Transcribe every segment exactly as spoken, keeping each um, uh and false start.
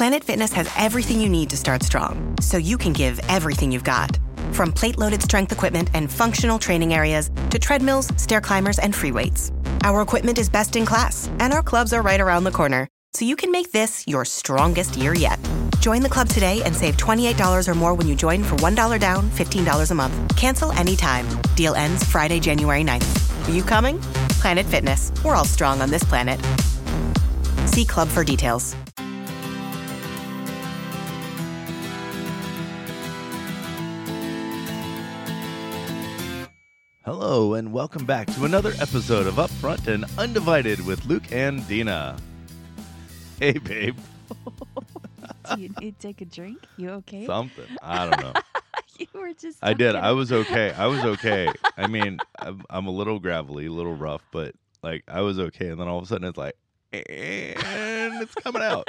Planet Fitness has everything you need to start strong, so you can give everything you've got. From plate-loaded strength equipment and functional training areas to treadmills, stair climbers, and free weights. Our equipment is best in class, and our clubs are right around the corner, so you can make this your strongest year yet. Join the club today and save twenty-eight dollars or more when you join for one dollar down, fifteen dollars a month. Cancel anytime. Deal ends Friday, January ninth. Are you coming? Planet Fitness. We're all strong on this planet. See club for details. Hello, and welcome back to another episode of Upfront and Undivided with Luke and Dina. Hey, babe. Do you need to take a drink? You okay? Something. I don't know. You were just I did. talking I was okay. I was okay. I mean, I'm, I'm a little gravelly, a little rough, but like I was okay. And then all of a sudden it's like, and it's coming out.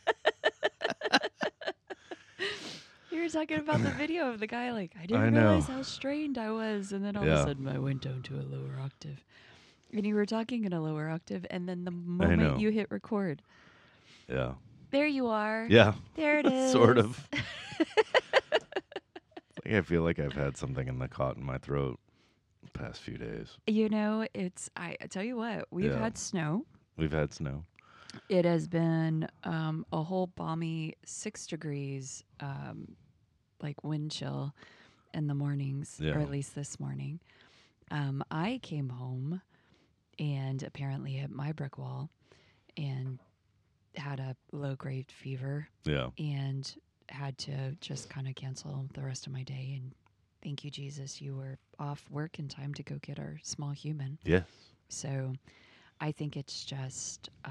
You were talking about the video of the guy like, I didn't I know. realize how strained I was. And then all Yeah. of a sudden I went down to a lower octave. And you were talking in a lower octave. And then the know. moment you hit record, Yeah. there you are. Yeah. There it is. Sort of. Like I feel like I've had something in the caught in my throat the past few days. You know, it's, I, I tell you what, we've Yeah. had snow. We've had snow. It has been um, a whole balmy six degrees, um, like wind chill in the mornings, Yeah. or at least this morning. Um, I came home and apparently hit my brick wall and had a low grade fever Yeah. and had to just kind of cancel the rest of my day. And thank you, Jesus, you were off work in time to go get our small human. Yes. So I think it's just, uh,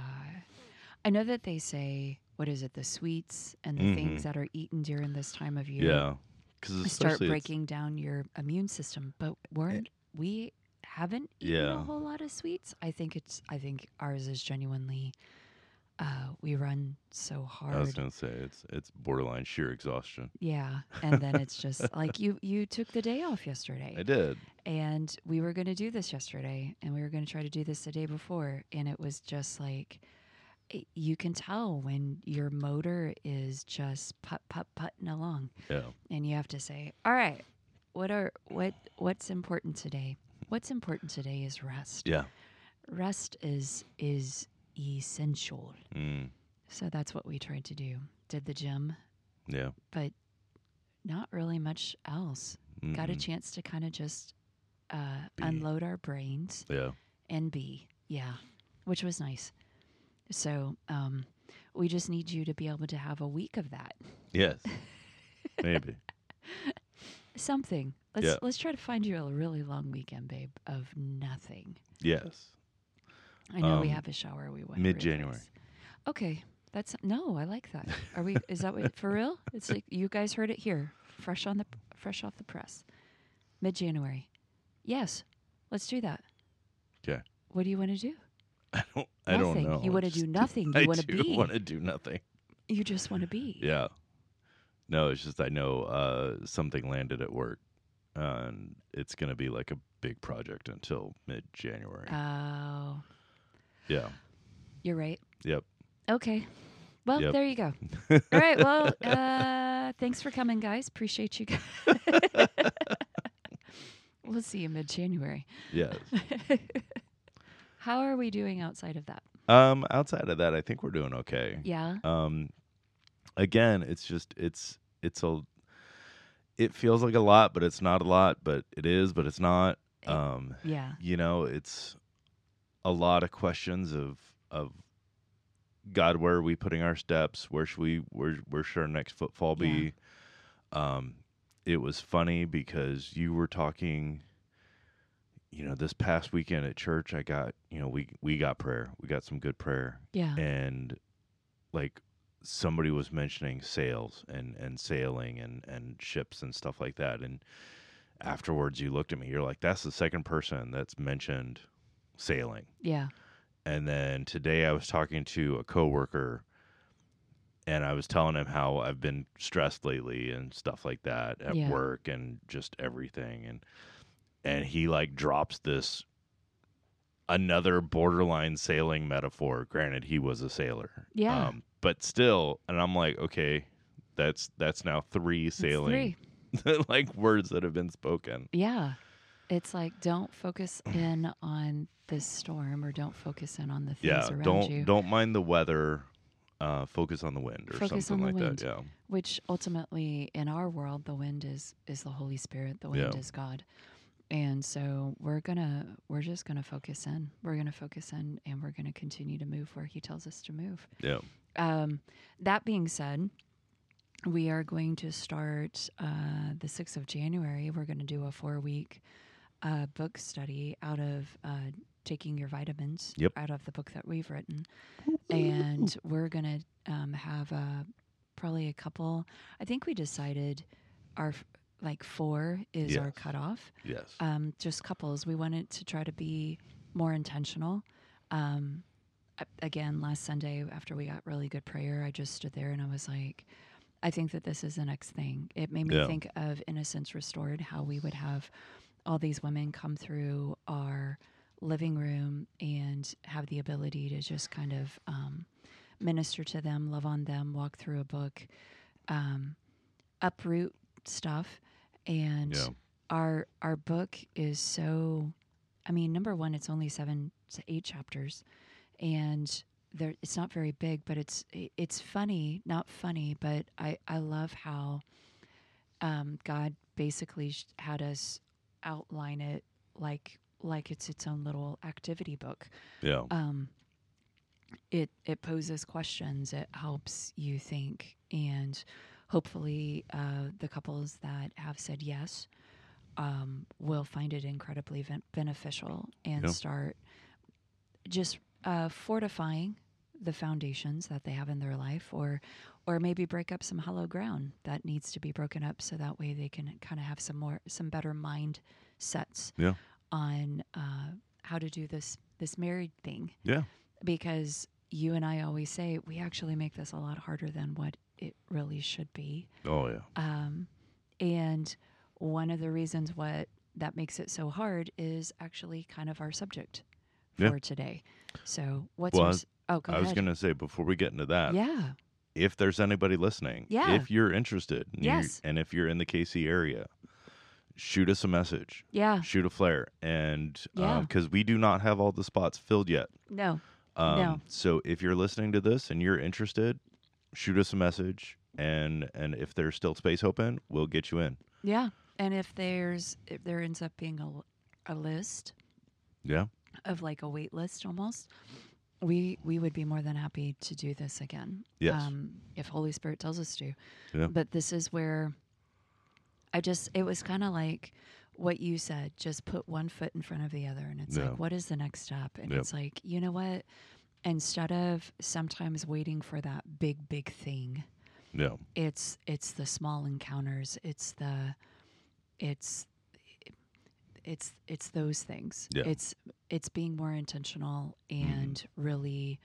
I know that they say, what is it, the sweets and the Mhm. things that are eaten during this time of year Yeah. Because start breaking down your immune system. But we're, we haven't eaten Yeah. a whole lot of sweets. I think it's, I think ours is genuinely, uh, we run so hard. I was gonna say it's it's borderline sheer exhaustion. Yeah. And then it's just like you, you took the day off yesterday. I did. And we were going to do this yesterday, and we were going to try to do this the day before. And it was just like, it, you can tell when your motor is just put, put, putting along. Yeah. And you have to say, all right, what are, what, what's important today? What's important today is rest. Yeah. Rest is, is essential. Mm. So that's what we tried to do. Did the gym, Yeah. but not really much else. Got a Mm-mm. chance to kind of just uh, Be. unload our brains Yeah. and be, yeah, which was nice. So um, we just need you to be able to have a week of that. Yes. Maybe. Something. Let's Yeah. let's try to find you a really long weekend, babe, of nothing. Yes. I know we Um, have a shower. We went mid-January. ridiculous. Okay, that's no. I like that. Are we? Is that what, for real? It's like you guys heard it here, fresh on the fresh off the press. Mid-January. Yes, let's do that. Okay. What do you want to do? I don't. I Nothing. don't know. You wanna Just- do nothing. I You wanna do be. want to do nothing. You just want to be. Yeah. No, it's just I know uh, something landed at work, uh, and it's gonna be like a big project until mid-January. Oh, yeah. you're right. Yep. Okay. Well, Yep. there you go. All right. Well, uh, thanks for coming, guys. Appreciate you guys. We'll see you mid-January. Yes. How are we doing outside of that? Um. Outside of that, I think we're doing okay. Yeah. Um. Again, it's just it's it's a. It feels like a lot, but it's not a lot. But it is, but it's not. It- Um. Yeah. You know, it's a lot of questions of of God, where are we putting our steps? Where should we where where should our next footfall be? Um, it was funny because you were talking, you know, this past weekend at church, I got, you know, we we got prayer. We got some good prayer. Yeah. And like somebody was mentioning sails and, and sailing and, and ships and stuff like that. And afterwards you looked at me, you're like, that's the second person that's mentioned sailing. Yeah. And then today I was talking to a coworker and I was telling him how I've been stressed lately and stuff like that at Yeah. work and just everything. And, and he like drops this another borderline sailing metaphor. Granted, he was a sailor. Yeah. Um, but still, and I'm like, okay, that's that's now three sailing, three. like words that have been spoken. Yeah. It's like, don't focus in on this storm, or don't focus in on the things Yeah, around don't you. don't mind the weather. Uh, focus on the wind or Focus something on the like wind. that. Yeah. Which ultimately, in our world, the wind is is the Holy Spirit. The wind Yeah. is God. And so we're gonna we're just gonna focus in. We're gonna focus in, and we're gonna continue to move where He tells us to move. Yeah. Um, that being said, we are going to start uh, the sixth of January. We're going to do a four week uh, book study out of uh, Taking Your Vitamins, Yep. out of the book that we've written. And we're going to um, have uh, probably a couple. I think we decided our f- like four is our Yes. cutoff. Yes. Um, just couples. We wanted to try to be more intentional. Um, a- again, last Sunday after we got really good prayer, I just stood there and I was like, I think that this is the next thing. It made me Yeah. think of Innocence Restored, how we would have all these women come through our living room and have the ability to just kind of um, minister to them, love on them, walk through a book, um, uproot stuff. And Yeah. our our book is so, I mean, number one, it's only seven to eight chapters, and there it's not very big, but it's it's funny, not funny, but I I love how um, God basically sh- had us outline it like like it's its own little activity book. Yeah. Um, it it poses questions. It helps you think, and hopefully, uh, the couples that have said yes um, will find it incredibly ben- beneficial and Yeah. start just uh, fortifying the foundations that they have in their life, or or maybe break up some hollow ground that needs to be broken up, so that way they can kind of have some more some better mindsets Yeah. on uh, how to do this this married thing. Yeah. Because you and I always say we actually make this a lot harder than what it really should be. Oh yeah. Um, and one of the reasons what that makes it so hard is actually kind of our subject for Yeah. today. So what's Well, our? I s- oh, go I was ahead. gonna say before we get into that, Yeah. if there's anybody listening, Yeah. if you're interested, and you- Yes. and if you're in the K C area, shoot us a message, Yeah. shoot a flare, and Yeah. because we do not have all the spots filled yet. No. Um, No. So if you're listening to this and you're interested, shoot us a message, and and if there's still space open, we'll get you in. Yeah. And if there's if there ends up being a, a list Yeah. of like a wait list almost, we we would be more than happy to do this again. Yes. Um, if Holy Spirit tells us to. Yeah. But this is where I just it was kind of like what you said, just put one foot in front of the other, and it's Yeah. like, what is the next step? And Yep. it's like, you know what? Instead of sometimes waiting for that big big thing, Yeah. it's it's the small encounters. It's the it's it's it's those things. Yeah. It's it's being more intentional and really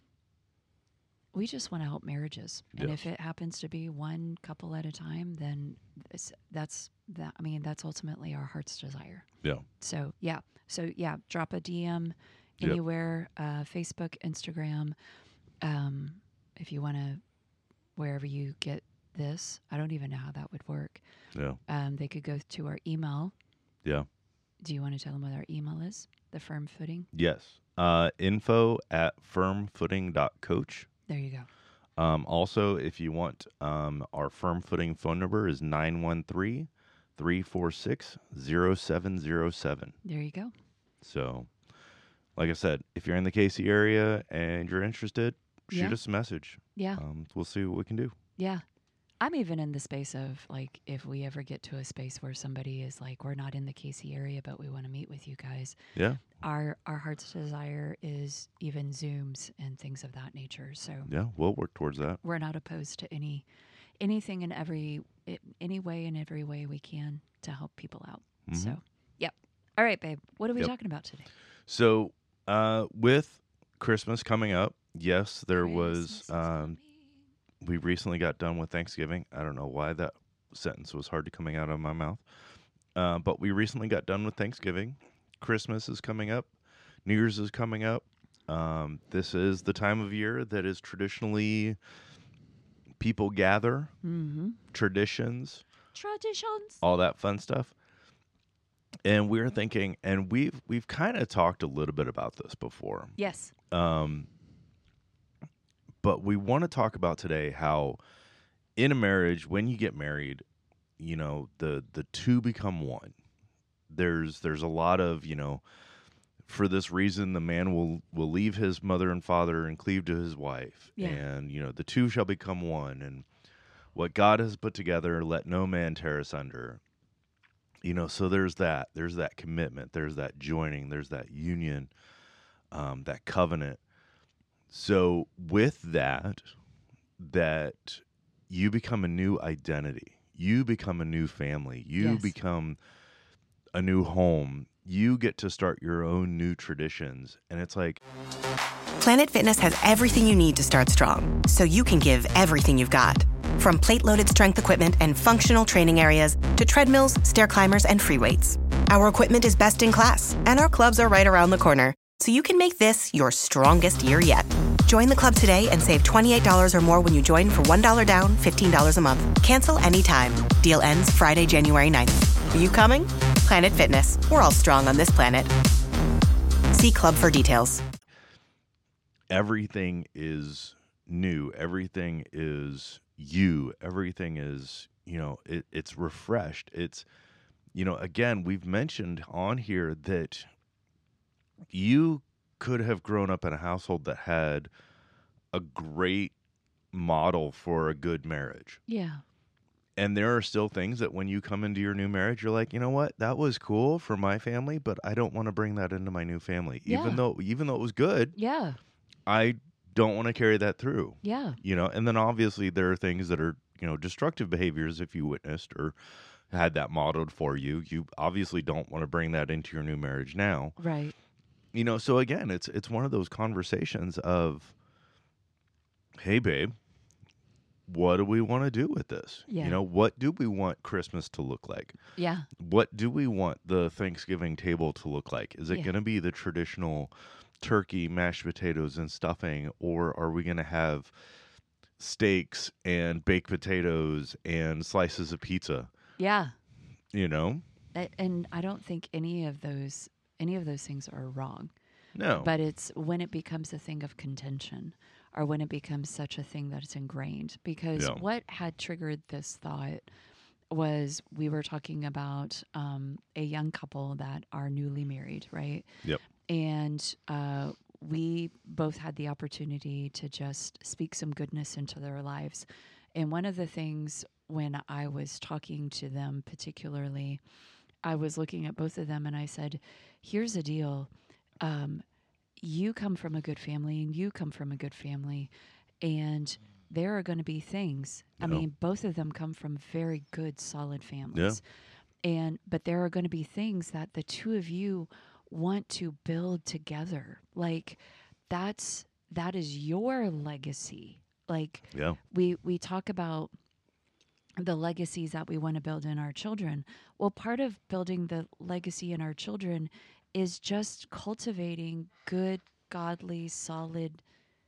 we just want to help marriages. And Yes. if it happens to be one couple at a time, then it's, that's that I mean that's ultimately our heart's desire. Yeah. So, yeah. So, yeah, drop a D M Yep. anywhere, uh, Facebook, Instagram, um, if you want to, wherever you get this. I don't even know how that would work. Yeah. Um, they could go to our email. Yeah. Do you want to tell them what our email is? The Firm Footing? Yes. Uh, info at firmfooting.coach. There you go. Um, also, if you want, um, our Firm Footing phone number is nine one three, three four six, zero seven zero seven. There you go. So, like I said, if you're in the K C area and you're interested, shoot Yeah. us a message. Yeah. Um, we'll see what we can do. Yeah. I'm even in the space of like, if we ever get to a space where somebody is like, we're not in the K C area, but we want to meet with you guys. Yeah. Our our heart's desire is even Zooms and things of that nature. So Yeah. We'll work towards that. we're not opposed to any anything in every i- any way in every way we can to help people out. Mhm. So, yep. All right, babe. What are we Yep. talking about today? So, uh, with Christmas coming up, yes, there Christmas was. is Um, coming. we recently got done with Thanksgiving. I don't know why that sentence was hard to coming out of my mouth. Uh, but we recently got done with Thanksgiving. Christmas is coming up. New Year's is coming up. Um, this is the time of year that is traditionally people gather, Mm-hmm. traditions, Traditions. all that fun stuff. And we're thinking, and we've we've kind of talked a little bit about this before. Yes. Um, but we want to talk about today how in a marriage, when you get married, you know, the the two become one. There's there's a lot of, you know, for this reason the man will will leave his mother and father and cleave to his wife. Yeah. And, you know, the two shall become one. And what God has put together, let no man tear asunder. You know, so there's that. There's that commitment. There's that joining. There's that union, um, that covenant. So with that, that you become a new identity. You become a new family. You Yes. become a new home. You get to start your own new traditions. And it's like, Planet Fitness has everything you need to start strong, so you can give everything you've got. From plate-loaded strength equipment and functional training areas to treadmills, stair climbers, and free weights. Our equipment is best in class, and our clubs are right around the corner, so you can make this your strongest year yet. Join the club today and save twenty-eight dollars or more when you join for one dollar down, fifteen dollars a month. Cancel anytime. Deal ends Friday, January ninth. Are you coming? Planet Fitness. We're all strong on this planet. See club for details. everything is new. Everything is you. Everything is, you know, it, it's refreshed. It's, you know, again, we've mentioned on here that you could have grown up in a household that had a great model for a good marriage. Yeah. And there are still things that when you come into your new marriage, you're like, you know what, that was cool for my family, but I don't want to bring that into my new family. Yeah. Even though even though it was good, Yeah. I don't want to carry that through. Yeah. You know, and then obviously there are things that are, you know, destructive behaviors if you witnessed or had that modeled for you. You obviously don't want to bring that into your new marriage now. Right. You know, so again, it's it's one of those conversations of, hey, babe, what do we want to do with this? Yeah. You know, what do we want Christmas to look like? Yeah. What do we want the Thanksgiving table to look like? Is it Yeah. going to be the traditional turkey, mashed potatoes, and stuffing, or are we going to have steaks and baked potatoes and slices of pizza? Yeah. You know? A- And I don't think any of those any of those things are wrong. No. But it's when it becomes a thing of contention or when it becomes such a thing that it's ingrained. Because Yeah. what had triggered this thought was we were talking about um, a young couple that are newly married, right? Yep. And uh, we both had the opportunity to just speak some goodness into their lives. And one of the things when I was talking to them particularly, I was looking at both of them and I said, here's the deal. Um, you come from a good family and you come from a good family. And there are going to be things. I Yeah. mean, both of them come from very good, solid families. And but there are going to be things that the two of you want to build together. Like that's that is your legacy. Like Yeah. we we talk about the legacies that we want to build in our children. Well, part of building the legacy in our children is just cultivating good, godly, solid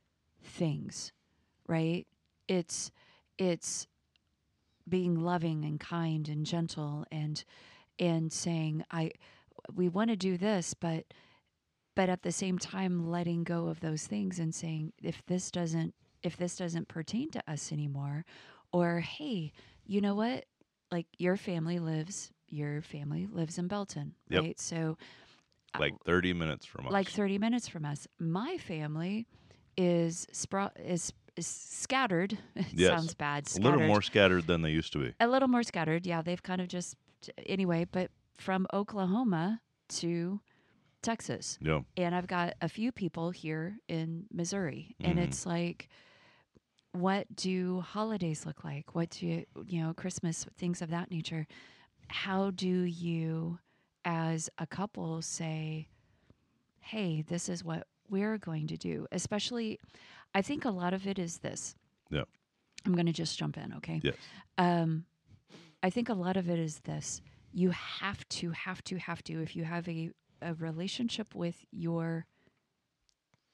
things, right? It's it's being loving and kind and gentle and and saying I we want to do this, but but at the same time letting go of those things and saying if this doesn't if this doesn't pertain to us anymore, or hey, you know what? Like your family lives your family lives in Belton, Yep. right? So Like thirty minutes from us. like thirty minutes from us. My family is spro- is, is scattered. It Yes. sounds bad. a Scattered. little more scattered than they used to be. A little more scattered. Yeah, they've kind of just anyway. But from Oklahoma to Texas, Yeah. and I've got a few people here in Missouri, and Mhm. it's like, what do holidays look like? What do you, you know, Christmas, things of that nature? How do you, as a couple, say, hey, this is what we're going to do? Especially, I think a lot of it is this. Yeah. I'm going to just jump in, okay? Yes. Um, I think a lot of it is this. You have to, have to, have to, if you have a, a relationship with your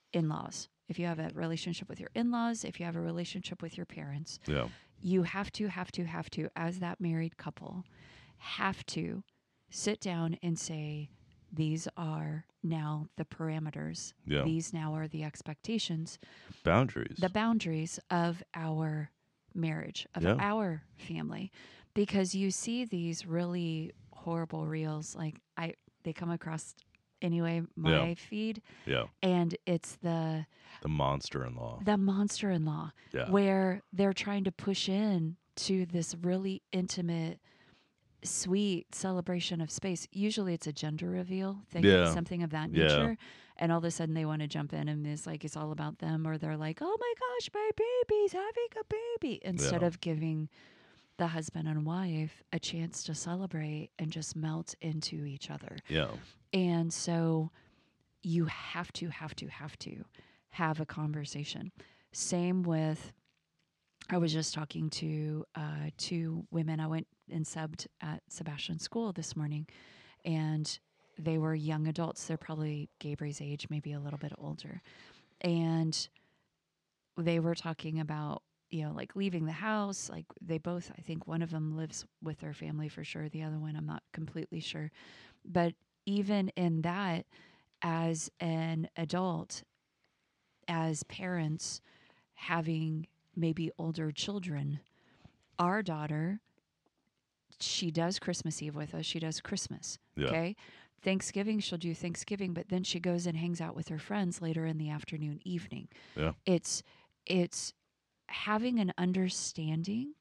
in-laws, if you have a relationship with your in-laws, if you have a relationship with your parents, Yeah. you have to, have to, have to, as that married couple, have to sit down and say, these are now the parameters. Yeah. These now are the expectations, Boundaries. the boundaries of our marriage, of Yeah. our family. Because you see these really horrible reels, like I, they come across anyway, my Yeah. feed, Yeah. and it's the The monster-in-law. the monster-in-law, Yeah. where they're trying to push in to this really intimate, sweet celebration of space. Usually it's a gender reveal thing, Yeah. something of that Yeah. nature. And all of a sudden they want to jump in and it's like it's all about them, or they're like, oh my gosh, my baby's having a baby. Instead Yeah. of giving the husband and wife a chance to celebrate and just melt into each other. Yeah. And so you have to, have to, have to have a conversation. Same with, I was just talking to uh, two women. I went and subbed at Sebastian School this morning, and they were young adults. They're probably Gabri's age, maybe a little bit older. And they were talking about, you know, like leaving the house. Like they both, I think one of them lives with their family for sure. The other one, I'm not completely sure. But even in that, as an adult, as parents, having maybe older children, our daughter, she does Christmas Eve with us. She does Christmas. Yeah. Okay. Thanksgiving, she'll do Thanksgiving, but then she goes and hangs out with her friends later in the afternoon, evening. Yeah. It's, it's having an understanding,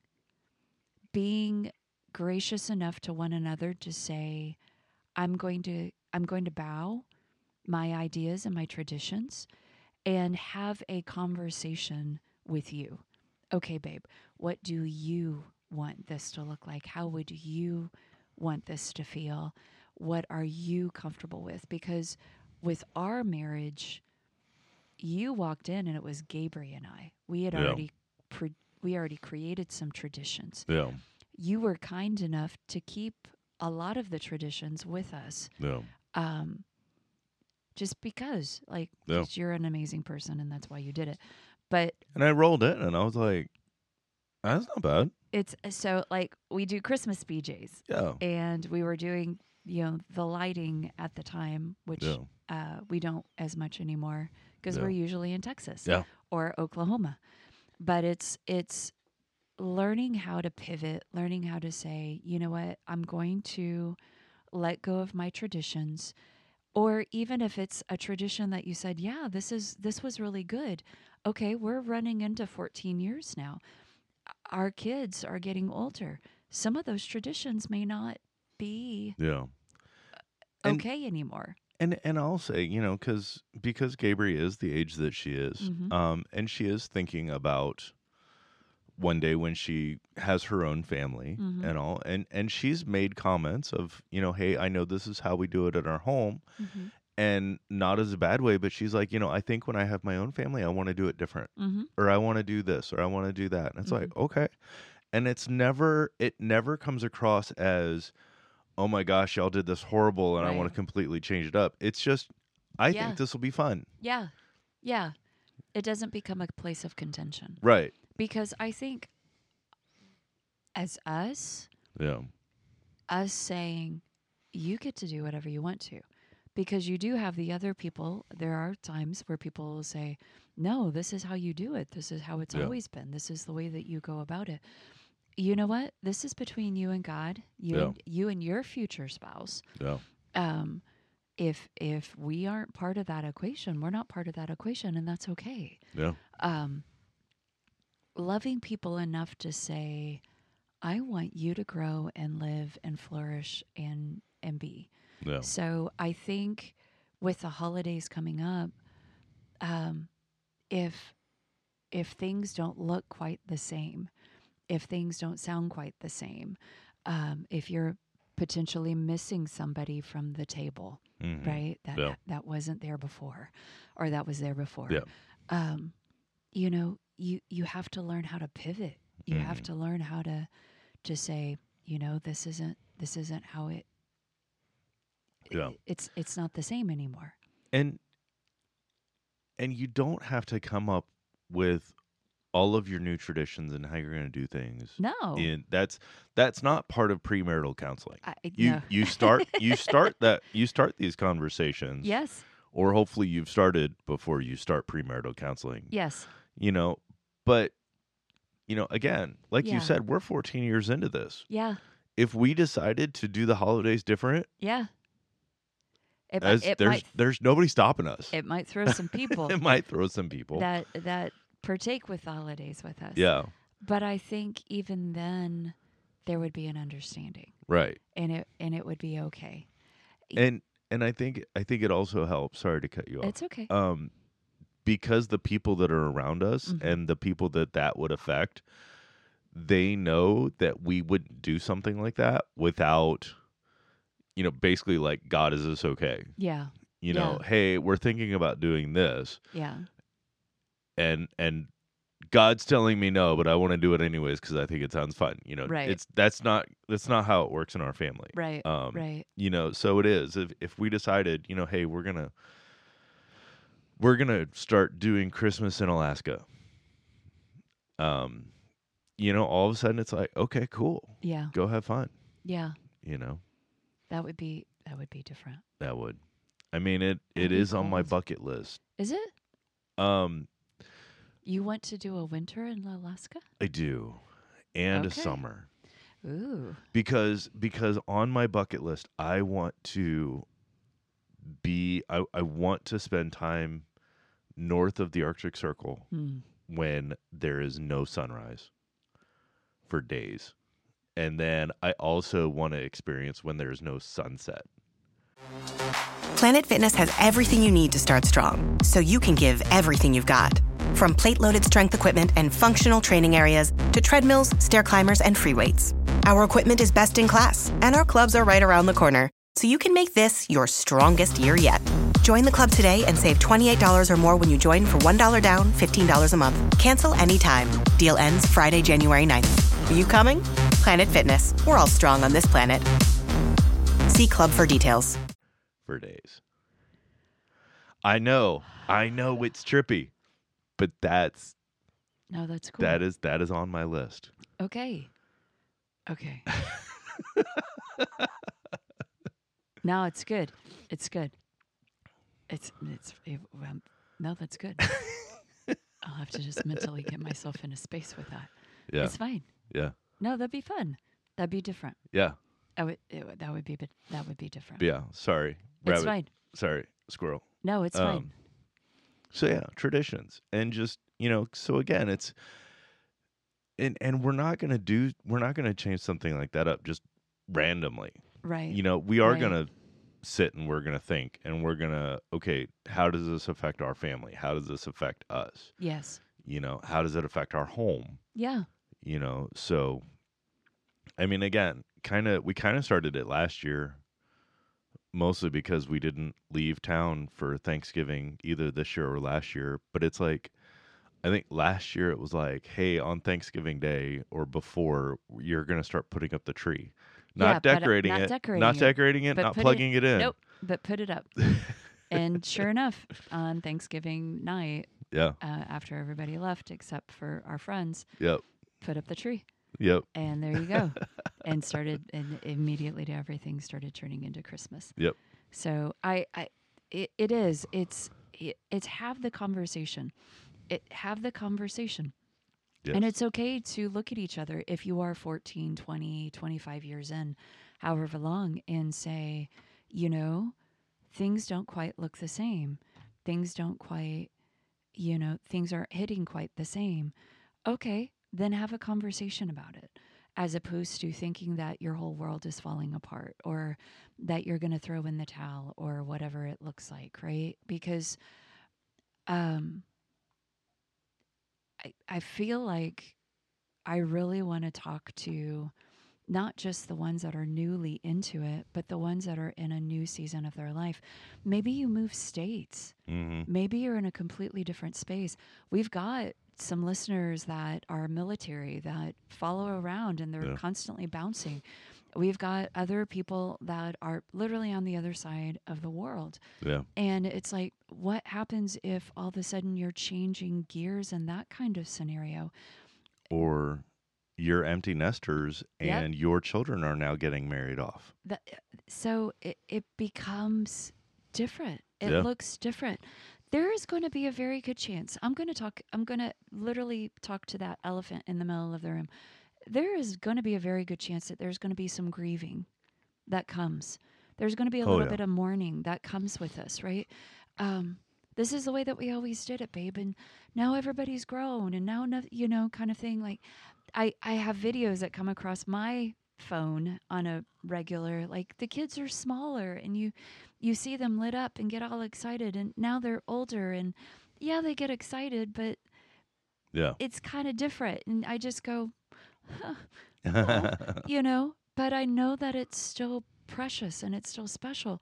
being gracious enough to one another to say, I'm going to, I'm going to bow my ideas and my traditions and have a conversation with you. Okay, babe, what do you want this to look like? How would you want this to feel? What are you comfortable with? Because with our marriage, you walked in and it was Gabriel and I. We had Yeah. already pre- we already created some traditions. Yeah. You were kind enough to keep a lot of the traditions with us. Yeah. Um, just because, like, Yeah. 'cause you're an amazing person and that's why you did it. But And I rolled in and I was like, that's not bad. it's so like we do Christmas B Js, Yeah. and we were doing, you know, the lighting at the time, which Yeah. uh, we don't as much anymore because Yeah. we're usually in Texas Yeah. or Oklahoma. But it's it's learning how to pivot, learning how to say, you know what, I'm going to let go of my traditions. Or even if it's a tradition that you said, yeah, this is this was really good. Okay, we're running into fourteen years now. Our kids are getting older. Some of those traditions may not be Yeah. And okay anymore. and and I'll say, you know, because because Gabrielle is the age that she is, Mhm. um, and she is thinking about one day when she has her own family Mhm. and all, and and she's made comments of, you know, hey, I know this is how we do it at our home, Mhm. and not as a bad way, but she's like, you know, I think when I have my own family, I want to do it different, Mhm. or I want to do this, or I want to do that, and it's like, Mm-hmm. okay, and it's never, it never comes across as, oh my gosh, y'all did this horrible and I want Right. to completely change it up. It's just, I Yeah. think this will be fun. Yeah. Yeah. It doesn't become a place of contention. Right. Because I think as us, Yeah. us saying, you get to do whatever you want to. Because you do have the other people. There are times where people will say, no, this is how you do it. This is how it's Yeah. always been. This is the way that you go about it. You know what? This is between you and God, you Yeah. and you and your future spouse. Yeah. Um, if if we aren't part of that equation, we're not part of that equation, and that's okay. Yeah. Um, loving people enough to say, I want you to grow and live and flourish and and be. Yeah. So I think with the holidays coming up, um, if if things don't look quite the same, if things don't sound quite the same, um, if you're potentially missing somebody from the table, Mhm. right? That Yeah. that wasn't there before, or that was there before. Yeah. Um, you know, you you have to learn how to pivot. You have Mhm. to learn how to to say, you know, this isn't this isn't how it. Yeah. it- It's it's not the same anymore. And and you don't have to come up with all of your new traditions and how you're going to do things. No. And that's that's not part of premarital counseling. I, You no. you start you start that you start these conversations. Yes. Or hopefully you've started before you start premarital counseling. Yes. You know, but you know, again, like Yeah. you said, we're fourteen years into this. Yeah. If we decided to do the holidays different, Yeah. It, as might, it there's might there's nobody stopping us. it might throw some people It might throw some people. that that partake with the holidays with us. Yeah. But I think even then there would be an understanding, Right. and it and it would be okay. And and I think I think it also helps. Sorry to cut you off. It's okay. Um, because the people that are around us Mhm. and the people that that would affect, they know that we wouldn't do something like that without, you know, basically like, God, is this okay? Yeah. You know, hey, we're thinking about doing this, Yeah. and and God's telling me no, but I want to do it anyways because I think it sounds fun. You know, Right. it's that's not that's not how it works in our family. Right. Um, right. You know, so it is. If if we decided, you know, hey, we're gonna we're gonna start doing Christmas in Alaska. Um, you know, all of a sudden it's like, okay, cool, Yeah. go have fun. Yeah. You know, That would be that would be different. that would. I mean, it it That'd be is on my cold. bucket list. Is it? Um, You want to do a winter in Alaska? I do, and Okay. a summer. Ooh. because because on my bucket list I want to be I, I want to spend time north of the Arctic Circle Hmm. when there is no sunrise for days, and then I also want to experience when there's no sunset. Planet Fitness has everything you need to start strong, so you can give everything you've got. From plate-loaded strength equipment and functional training areas to treadmills, stair climbers, and free weights. Our equipment is best in class, and our clubs are right around the corner, so you can make this your strongest year yet. Join the club today and save twenty-eight dollars or more when you join for one dollar down, fifteen dollars a month. Cancel anytime. Deal ends Friday, January ninth. Are you coming? Planet Fitness. We're all strong on this planet. See club for details. For days. I know, I know it's trippy, but that's No, that's cool. that is that is on my list. Okay. Okay. No, it's good. It's good. It's it's it, um, no, that's good. I'll have to just mentally get myself in a space with that. Yeah, It's fine. yeah, No, that'd be fun. That'd be different. yeah, I would, it, would- that would be bit- that would be different. yeah. Sorry, It's rabbit. fine. Sorry, squirrel. No, it's Um, fine. So yeah, traditions, and just you know, so again, it's and and we're not gonna do we're not gonna change something like that up just randomly. Right. You know, we are Right. gonna sit and we're gonna think and we're gonna okay, how does this affect our family? How does this affect us? Yes. You know, how does it affect our home? Yeah. You know, so I mean, again, kind of we kind of started it last year. Mostly because we didn't leave town for Thanksgiving either this year or last year. But it's like, I think last year it was like, hey, on Thanksgiving Day or before, you're going to start putting up the tree. Not Yeah, but, uh, decorating not it, decorating not it, decorating it, but not put it- plugging it, in. Nope. But put it up. And sure enough, on Thanksgiving night, Yeah. uh, after everybody left except for our friends, Yep. put up the tree. Yep. And there you go. And started, and immediately everything started turning into Christmas. Yep. So I, I it, it is, it's, it, it's have the conversation. It have the conversation. Yes. And it's okay to look at each other if you are fourteen, twenty, twenty-five years in, however long, and say, you know, things don't quite look the same. Things don't quite, you know, things aren't hitting quite the same. Okay, then have a conversation about it, as opposed to thinking that your whole world is falling apart or that you're going to throw in the towel or whatever it looks like, right? Because um, I, I feel like I really want to talk to not just the ones that are newly into it, but the ones that are in a new season of their life. Maybe you move states. Mm-hmm. Maybe you're in a completely different space. We've got some listeners that are military that follow around and they're Yeah. constantly bouncing. we've got other people that are literally on the other side of the world. Yeah. And it's like, what happens if all of a sudden you're changing gears in that kind of scenario? Or you're empty nesters Yep. and your children are now getting married off. That, so it, it becomes different. It Yeah. looks different. There is going to be a very good chance. I'm going to talk, I'm going to literally talk to that elephant in the middle of the room. There is going to be a very good chance that there's going to be some grieving that comes. There's going to be a Oh, little yeah. bit of mourning that comes with us, right? Um, this is the way that we always did it, babe. And now everybody's grown and now, no, you know, kind of thing. Like I, I have videos that come across my phone on a regular, like the kids are smaller and you, you see them lit up and get all excited and now they're older and yeah, they get excited, but Yeah. it's kind of different. And I just go, oh, you know, but I know that it's still precious and it's still special.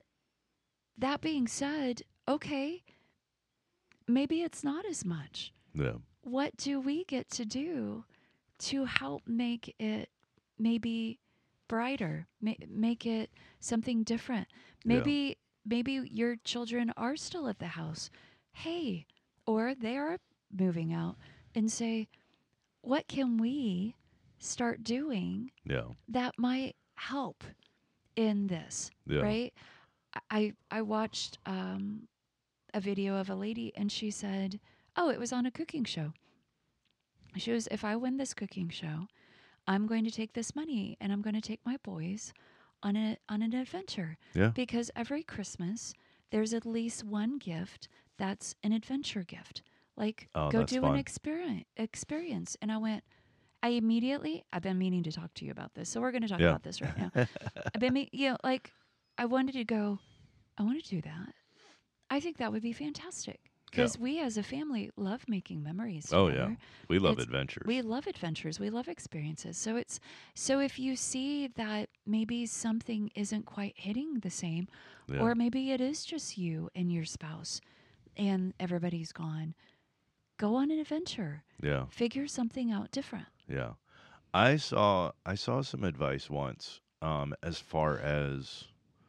That being said, okay, maybe it's not as much. Yeah. What do we get to do to help make it maybe brighter, ma- make it something different? Maybe maybe your children are still at the house. Hey, or they are moving out and say, what can we start doing Yeah. that might help in this, Yeah. right? I I watched um, a video of a lady and she said, oh, it was on a cooking show. She was, if I win this cooking show, I'm going to take this money and I'm going to take my boys on a on an adventure. Yeah. Because every Christmas there's at least one gift that's an adventure gift. Like Oh, go that's do fun. an experience experience. And I went, I immediately, I've been meaning to talk to you about this. So we're going to talk Yeah. about this right now. I've been, me- you know, like I wanted to go, I want to do that. I think that would be fantastic because we as a family love making memories Oh, together. yeah. We love It's- adventures. We love adventures. We love experiences. So it's, so if you see that maybe something isn't quite hitting the same, yeah. or maybe it is just you and your spouse and everybody's gone, go on an adventure. yeah. Figure something out different. Yeah. I saw I saw some advice once um as far as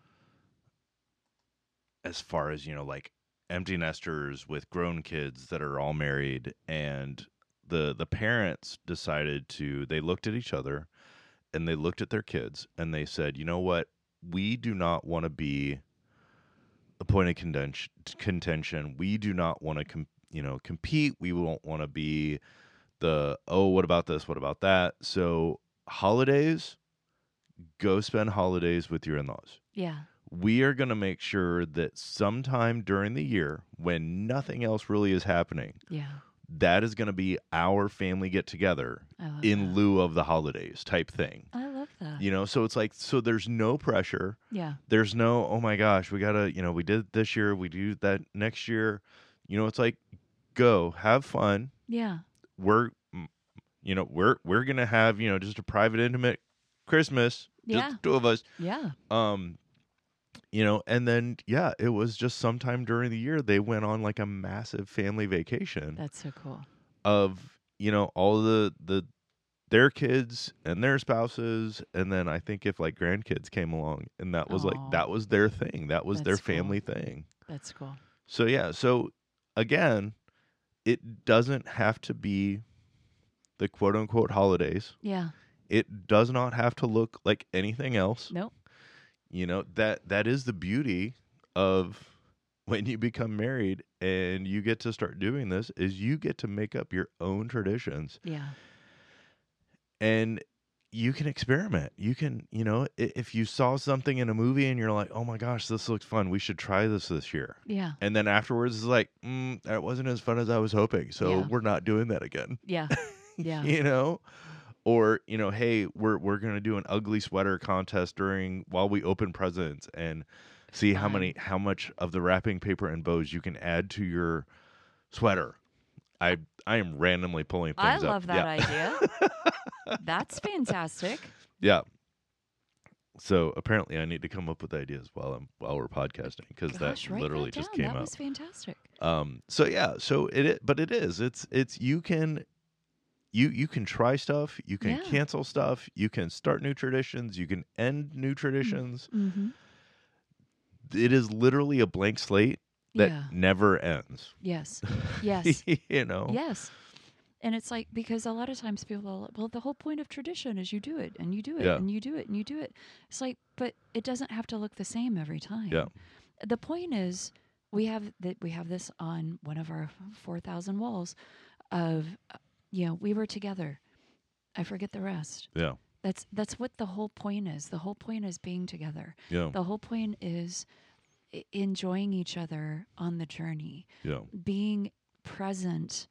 as far as, you know, like empty nesters with grown kids that are all married and the the parents decided to they looked at each other and they looked at their kids and they said, "You know what? We do not want to be a point of contention. contention. We do not want to com- you know, compete. We won't want to be the, oh, what about this? What about that? So holidays, go spend holidays with your in-laws. Yeah. We are going to make sure that sometime during the year when nothing else really is happening, Yeah. that is going to be our family get together I love in that. lieu of the holidays type thing. I love that. You know, so it's like, so there's no pressure. Yeah. There's no, oh my gosh, we got to, you know, we did it this year, we do that next year. You know, it's like, go have fun. Yeah. We're, mm, you know, we're, we're going to have, you know, just a private, intimate Christmas. Just Yeah. the two of us. Yeah. Um, you know, and then, yeah, it was just sometime during the year they went on like a massive family vacation That's so cool. of, you know, all the, the, their kids and their spouses. And then I think if like grandkids came along and that was Aw. like, that was their thing. That was their That's cool. family thing. That's cool. So, yeah. So again, it doesn't have to be the quote unquote holidays. Yeah. It does not have to look like anything else. Nope. You know, that that is the beauty of when you become married and you get to start doing this is you get to make up your own traditions Yeah. and you can experiment. You can, you know, i- if you saw something in a movie and you're like, oh my gosh, this looks fun. We should try this this year. Yeah. And then afterwards it's like, mm, that wasn't as fun as I was hoping. So Yeah. we're not doing that again. Yeah. Yeah. You know? Or, you know, hey, we're we're gonna do an ugly sweater contest during while we open presents and see how Fun. many how much of the wrapping paper and bows you can add to your sweater. I I am randomly pulling I things up. love that Yeah. idea. That's fantastic. Yeah. So apparently I need to come up with ideas while I'm while we're podcasting because that Gosh, write literally that just down. came That out. was fantastic. Um so yeah, so it, it but it is. It's it's you can you you can try stuff, you can Yeah. cancel stuff, you can start new traditions, you can end new traditions. Mm-hmm. It is literally a blank slate that Yeah. never ends. Yes. Yes. you know? Yes. And it's like, because a lot of times people are like, well, the whole point of tradition is you do it and you do it Yeah. and you do it and you do it. It's like, but it doesn't have to look the same every time. Yeah. The point is, we have that we have this on one of our four thousand walls of, uh, you know, we were together. I forget the rest. Yeah. That's that's what the whole point is. The whole point is being together. Yeah. The whole point is e- enjoying each other on the journey, Yeah. being present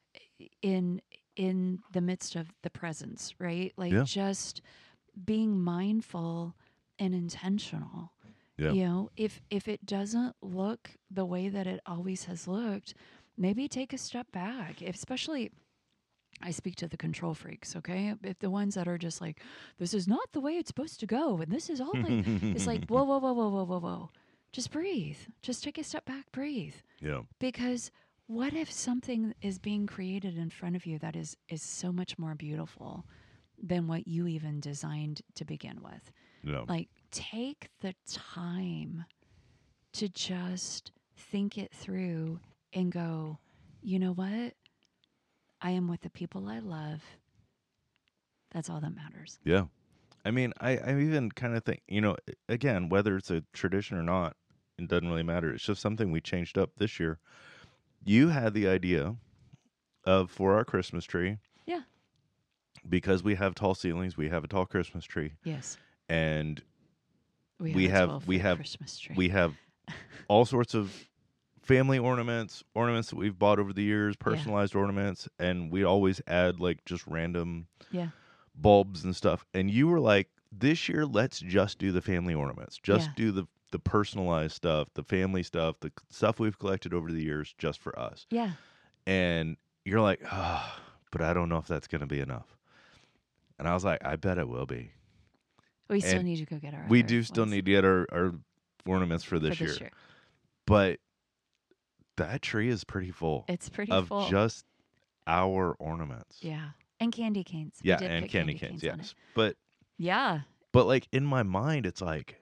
in in the midst of the presence, right? Like Yeah. just being mindful and intentional. Yeah. You know, if if it doesn't look the way that it always has looked, maybe take a step back. If, especially, I speak to the control freaks, okay? If the ones that are just like, this is not the way it's supposed to go, and this is all like, it's like, whoa, whoa, whoa, whoa, whoa, whoa, whoa. Just breathe. Just take a step back, breathe. Yeah. Because what if something is being created in front of you that is is so much more beautiful than what you even designed to begin with? Yeah. Like, take the time to just think it through and go, you know what? I am with the people I love. That's all that matters. Yeah. I mean, I, I even kind of think, you know, again, whether it's a tradition or not, it doesn't really matter. It's just something we changed up this year. You had the idea of, for our Christmas tree. Yeah. Because we have tall ceilings, we have a tall Christmas tree. Yes. And We have we a have, twelve we foot have, Christmas tree. we have all sorts of family ornaments, ornaments that we've bought over the years, personalized ornaments, and we always add like just random yeah. bulbs and stuff. And you were like, this year, let's just do the family ornaments, just Yeah. do the the personalized stuff, the family stuff, the stuff we've collected over the years, just for us. Yeah. And you're like, ah, oh, but I don't know if that's going to be enough. And I was like, I bet it will be. We still And need to go get our. We other do still ones need to get our, our ornaments for this, for this year. year. But that tree is pretty full It's pretty of full. just our ornaments. Yeah. And candy canes. We Yeah, did and put candy, canes, on yes. it. But Yeah. but like in my mind, it's like,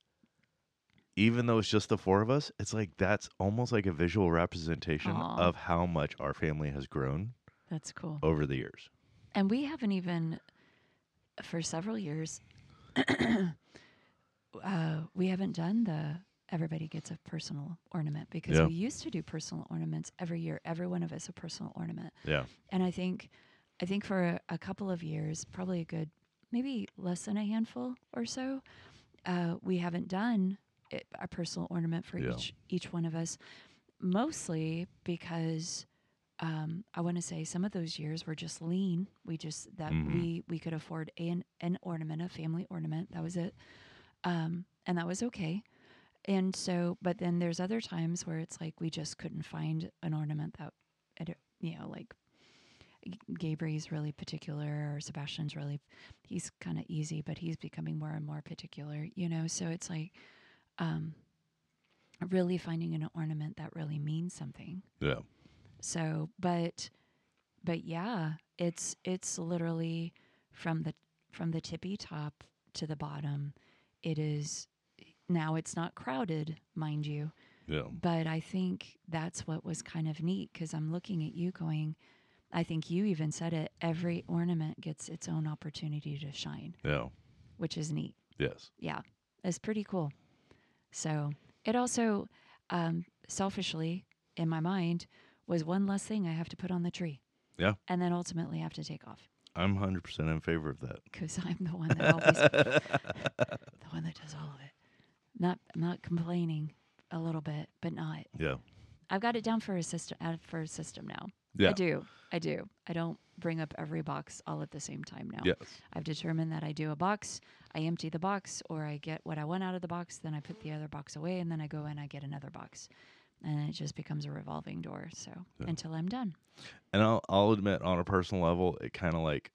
even though it's just the four of us, it's like that's almost like a visual representation Aw. of how much our family has grown That's cool. over the years. And we haven't even, for several years, uh, we haven't done the everybody gets a personal ornament, because Yeah. we used to do personal ornaments every year. Every one of us a personal ornament. Yeah. And I think, I think for a, a couple of years, probably a good, maybe less than a handful or so, uh, we haven't done it, a personal ornament for Yeah. each each one of us. Mostly because um, I want to say some of those years were just lean. We just that Mhm. we we could afford an an ornament, a family ornament. That was it, um, and that was okay. And so, but then there's other times where it's like we just couldn't find an ornament that, it, you know, like Gabriel's really particular, or Sebastian's really, he's kind of easy, but he's becoming more and more particular, you know. So it's like, um, really finding an ornament that really means something. Yeah. So, but, but yeah, it's it's literally from the from the tippy top to the bottom. It is now. It's not crowded, mind you, Yeah. but I think that's what was kind of neat, because I'm looking at you going, I think you even said it, every ornament gets its own opportunity to shine, Yeah. which is neat. Yes. Yeah, it's pretty cool. So it also, um, selfishly, in my mind, was one less thing I have to put on the tree. Yeah. And then ultimately have to take off, I'm one hundred percent in favor of that. because I'm the one that always, the one that does all of it. Not, I'm not complaining a little bit, but not. Yeah. I've got it down for a system, uh, for a system now. Yeah. I do. I do. I don't bring up every box all at the same time now. Yes. I've determined that I do a box, I empty the box, or I get what I want out of the box, then I put the other box away, and then I go and I get another box. And it just becomes a revolving door. So Yeah. until I'm done. And I'll I'll admit, on a personal level, it kind of like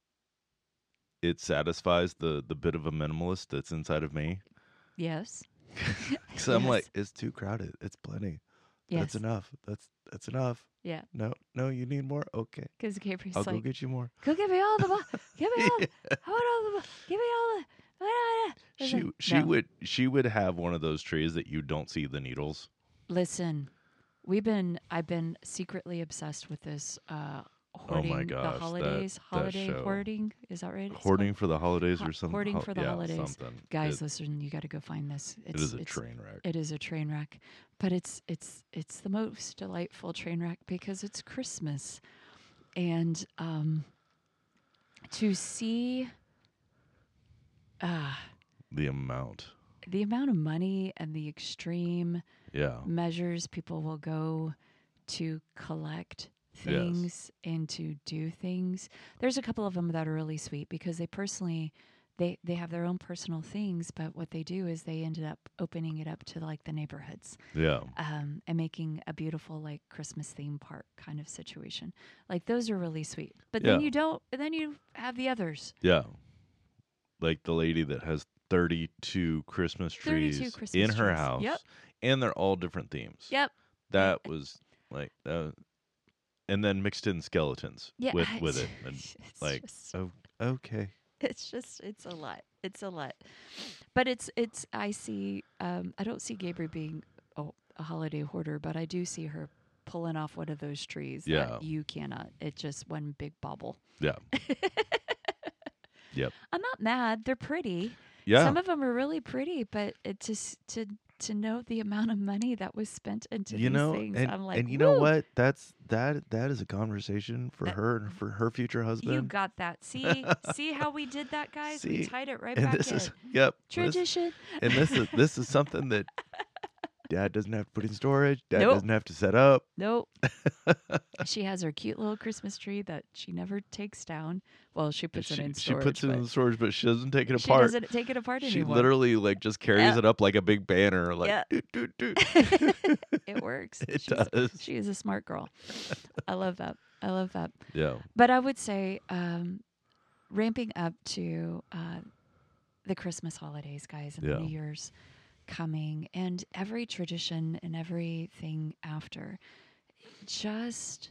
it satisfies the the bit of a minimalist that's inside of me. Yes. So I'm Yes. like, it's too crowded. It's plenty. That's Yes. enough. That's that's enough. Yeah. No, no, you need more. Okay, Because Gabriel's I'll go like, get you more. go give me all the, bu- give me all, the, Yeah. I want all the, bu- give me all the. I was She like, she no. would she would have one of those trees that you don't see the needles. Listen, we've been, I've been secretly obsessed with this uh, hoarding Oh my the gosh, that- holidays. that holiday show. hoarding. Is that right? It's Hoarding called? for the holidays Ho- or something. hoarding for the yeah, holidays. Something. Guys, It- listen, you got to go find this. It's, it is a it's, train wreck. It is a train wreck, but it's it's it's the most delightful train wreck because it's Christmas, and um, to see uh, The amount. the amount of money and the extreme Yeah. measures people will go to collect Yes. things and to do things. There's a couple of them that are really sweet because they personally they they have their own personal things, but what they do is they ended up opening it up to like the neighborhoods Yeah. um, and making a beautiful like Christmas theme park kind of situation. Like those are really sweet. But then Yeah. you don't. And then you have the others. Yeah. Like the lady that has thirty-two Christmas trees thirty-two Christmas in her trees. house. Yep. And they're all different themes. Yep. That was like uh, and then mixed in skeletons Yeah. with with it. And It's like, just- oh, okay. it's just it's a lot. It's a lot. But it's it's I see um I don't see Gabriel being oh, a holiday hoarder, but I do see her pulling off one of those trees Yeah. that you cannot. It's just one big bauble. Yeah. Yep. I'm not mad. They're pretty. Yeah. Some of them are really pretty, but it just to to know the amount of money that was spent into you these know, things, and, I'm like, and you know "Woo, what? That's that that is a conversation for Uh, her and for her future husband. You got that. See see how we did that, guys? We See, tied it right and back this in. is yep. this- Tradition. and this is this is something that Dad doesn't have to put in storage. Dad Nope. doesn't have to set up. Nope. She has her cute little Christmas tree that she never takes down. Well, she puts she, it in she storage. puts it in but the storage, but she doesn't take it she apart. doesn't take it apart She anymore. literally like just carries Yeah. it up like a big banner, like Yeah. doot, doot, doot. It works. It She's- does. She is a smart girl. I love that. I love that. Yeah. But I would say um, ramping up to uh, the Christmas holidays, guys, and Yeah. the New Year's coming, and every tradition and everything after. Just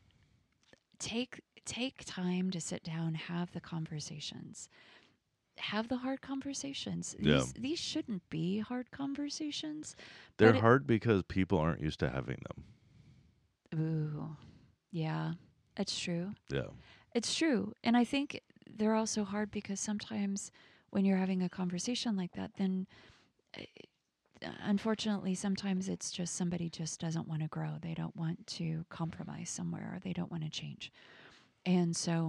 take take time to sit down, have the conversations, have the hard conversations. Yeah. These these shouldn't be hard conversations. They're But it- hard because people aren't used to having them. Ooh, yeah, it's true. Yeah. It's true. And I think they're also hard because sometimes when you're having a conversation like that, then uh, unfortunately, sometimes it's just somebody just doesn't want to grow. They don't want to compromise somewhere, or they don't want to change. And so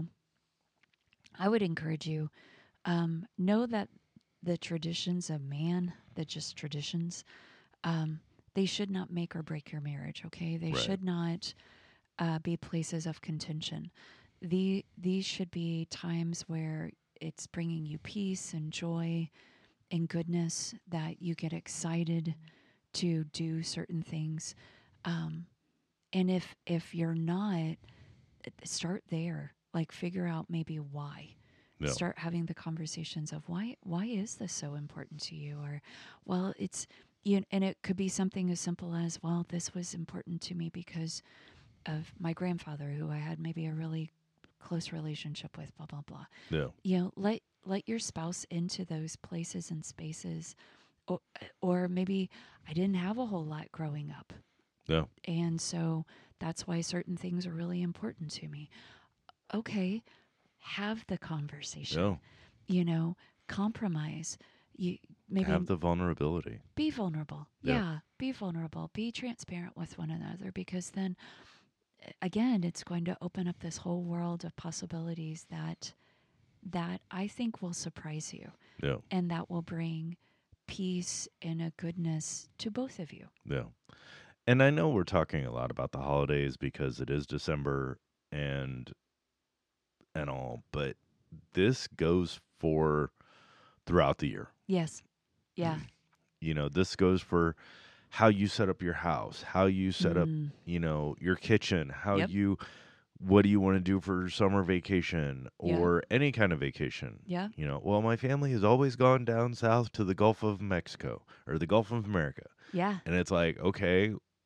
I would encourage you, um, know that the traditions of man, the just traditions, um, they should not make or break your marriage, okay? They Right. should not uh, be places of contention. The, these should be times where it's bringing you peace and joy and goodness, that you get excited to do certain things. Um, and if if you're not, start there. Like figure out maybe why. Yeah. Start having the conversations of why why is this so important to you? Or, well, it's you, and it could be something as simple as, well, this was important to me because of my grandfather, who I had maybe a really close relationship with. Blah blah blah. Yeah. You know, let let your spouse into those places and spaces, or, or maybe I didn't have a whole lot growing up, Yeah. and so that's why certain things are really important to me. Okay, have the conversation. Yeah. You know, compromise. You maybe Have the vulnerability. be vulnerable. Yeah. Yeah, be vulnerable. Be transparent with one another, because then, uh, again, it's going to open up this whole world of possibilities that that I think will surprise you, Yeah. and that will bring peace and a goodness to both of you. Yeah. And I know we're talking a lot about the holidays because it is December and and all, but this goes for throughout the year. Yes. Yeah. You know, this goes for how you set up your house, how you set up, Mm, you know, your kitchen, how Yep. you what do you want to do for summer vacation Yeah. or any kind of vacation? yeah. You know, well, my family has always gone down south to the Gulf of Mexico or the Gulf of America. Yeah. And it's like, okay,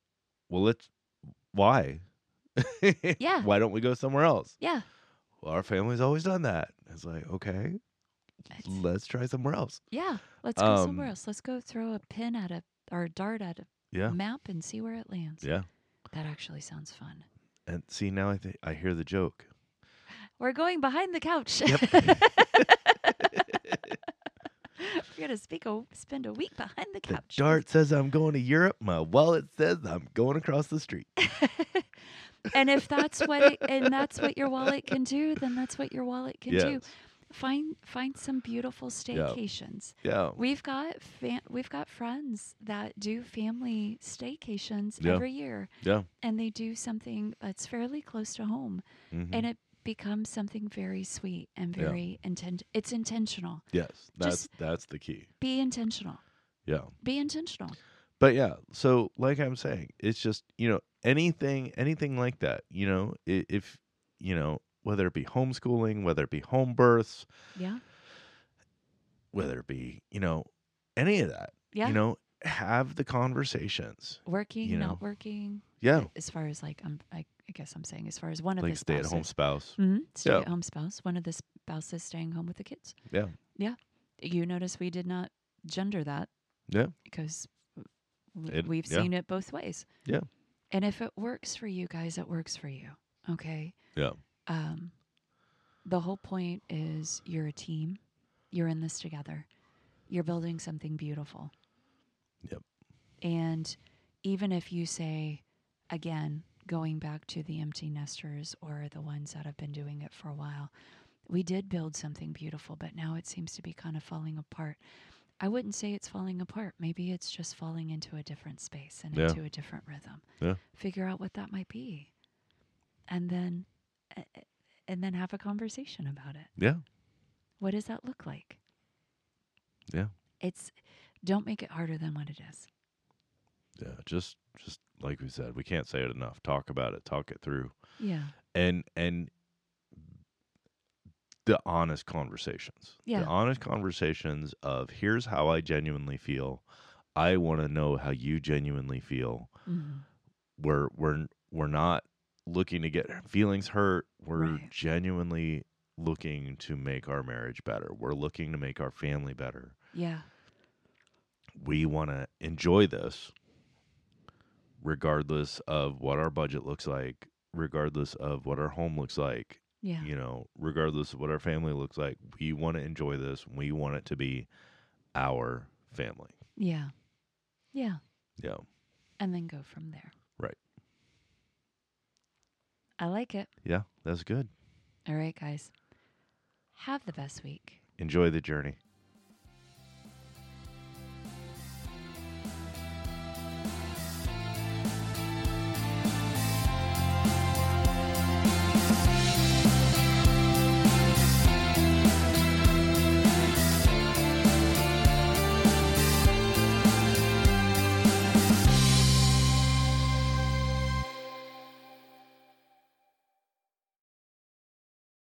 well, let's, why? Yeah. Why don't we go somewhere else? Yeah. Well, our family's always done that. It's like, okay, It's- let's try somewhere else. Yeah. Let's go somewhere Um, else. Let's go throw a pin at a or a dart at a Yeah. map and see where it lands. Yeah. That actually sounds fun. And see, now I think I hear the joke. We're going behind the couch. Yep. We're gonna speak a, spend a week behind the The couch. dart says I'm going to Europe. My wallet says I'm going across the street. And if that's what it, and that's what your wallet can do, then that's what your wallet can do. Yes. Find find some beautiful staycations. Yeah. We've got fa- we've got friends that do family staycations Yeah. every year, Yeah. and they do something that's fairly close to home, Mhm. and it becomes something very sweet and Yeah. very intent. It's intentional. Yes. That's Just- that's the key. Be intentional. Yeah. Be intentional. But yeah, so like I'm saying, it's just, you know, anything anything like that, you know, i- if, you know, whether it be homeschooling, whether it be home births, Yeah. whether it be, you know, any of that, Yeah. you know, have the conversations. Working, you know. not working. Yeah. As far as like, I'm, I, I guess I'm saying, as far as one of Like the stay at home spouses, spouse. mm-hmm, stay Yeah. at home spouse, one of the spouses staying home with the kids. Yeah. You notice we did not gender that Yeah. because w- It- we've yeah. seen it both ways. Yeah. And if it works for you guys, it works for you. Okay. Yeah. Um, the whole point is you're a team. You're in this together. You're building something beautiful. Yep. And even if you say, again, going back to the empty nesters or the ones that have been doing it for a while, we did build something beautiful, but now it seems to be kind of falling apart. I wouldn't say it's falling apart. Maybe it's just falling into a different space and Yeah. into a different rhythm. Yeah. Figure out what that might be. And then uh, and then have a conversation about it. Yeah. What does that look like? Yeah. It's don't make it harder than what it is. Yeah. Just just like we said, we can't say it enough. Talk about it. Talk it through. Yeah. And and the honest conversations. Yeah. The honest conversations of here's how I genuinely feel. I want to know how you genuinely feel. Mm-hmm. We're we're we're not looking to get feelings hurt. We're Right. genuinely looking to make our marriage better. We're looking to make our family better. Yeah. We want to enjoy this regardless of what our budget looks like, regardless of what our home looks like, Yeah. you know, regardless of what our family looks like. We want to enjoy this. We want it to be our family. Yeah. Yeah. Yeah. And then go from there. Right. I like it. Yeah, that's good. All right, guys. Have the best week. Enjoy the journey.